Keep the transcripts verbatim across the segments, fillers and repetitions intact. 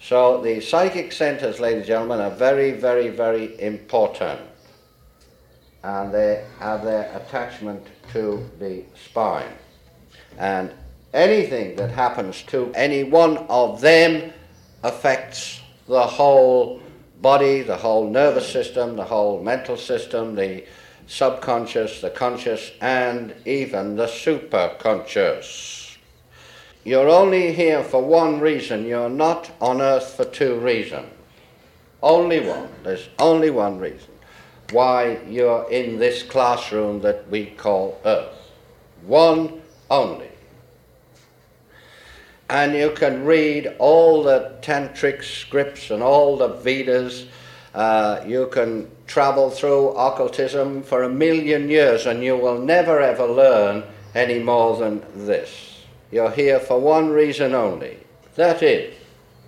So the psychic centers, ladies and gentlemen, are very, very, very important. And they have their attachment to the spine. And anything that happens to any one of them affects the whole body, the whole nervous system, the whole mental system, the subconscious, the conscious, and even the superconscious. You're only here for one reason. You're not on earth for two reasons. Only one. There's only one reason why you're in this classroom that we call earth. One only. And you can read all the tantric scripts and all the Vedas. Uh, you can travel through occultism for a million years and you will never ever learn any more than this. You're here for one reason only. That is,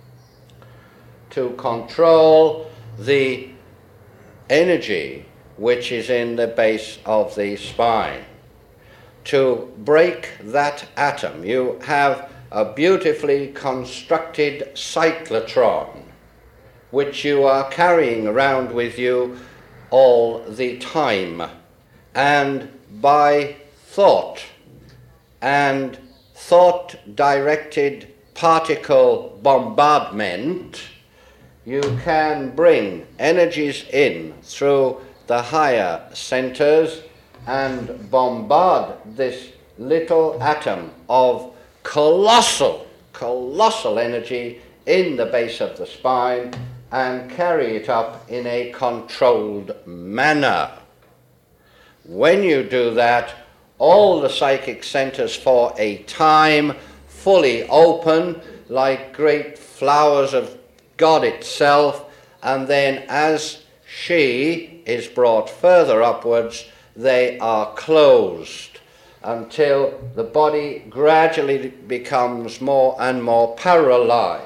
to control the energy which is in the base of the spine. To break that atom. You have a beautifully constructed cyclotron which you are carrying around with you all the time. And by thought and thought-directed particle bombardment, you can bring energies in through the higher centers and bombard this little atom of colossal, colossal energy in the base of the spine and carry it up in a controlled manner. When you do that, all the psychic centers for a time fully open like great flowers of God itself, and then as she is brought further upwards, they are closed until the body gradually becomes more and more paralyzed.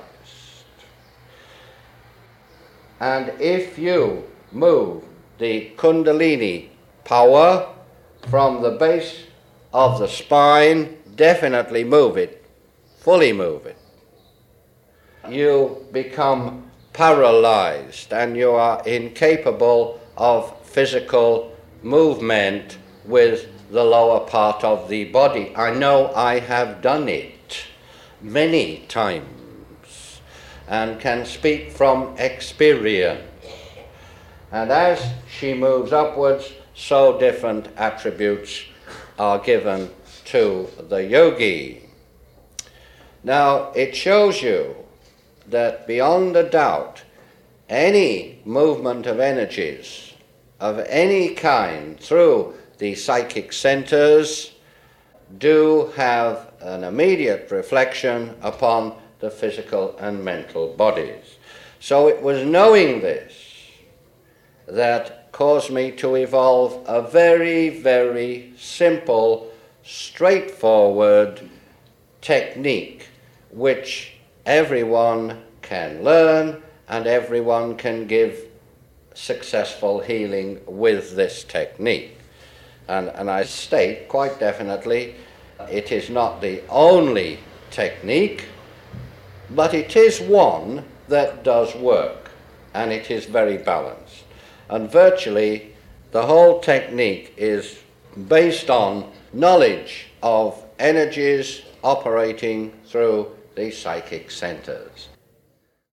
And if you move the Kundalini power from the base of the spine, definitely move it, fully move it, you become paralyzed and you are incapable of physical movement with the lower part of the body. I know I have done it many times and can speak from experience. And as she moves upwards, so different attributes are given to the yogi. Now, it shows you that beyond a doubt, any movement of energies of any kind through the psychic centers do have an immediate reflection upon the physical and mental bodies. So it was knowing this that caused me to evolve a very, very simple, straightforward technique which everyone can learn and everyone can give successful healing with this technique. And, and I state quite definitely, it is not the only technique, but it is one that does work, and it is very balanced. And virtually the whole technique is based on knowledge of energies operating through the psychic centers.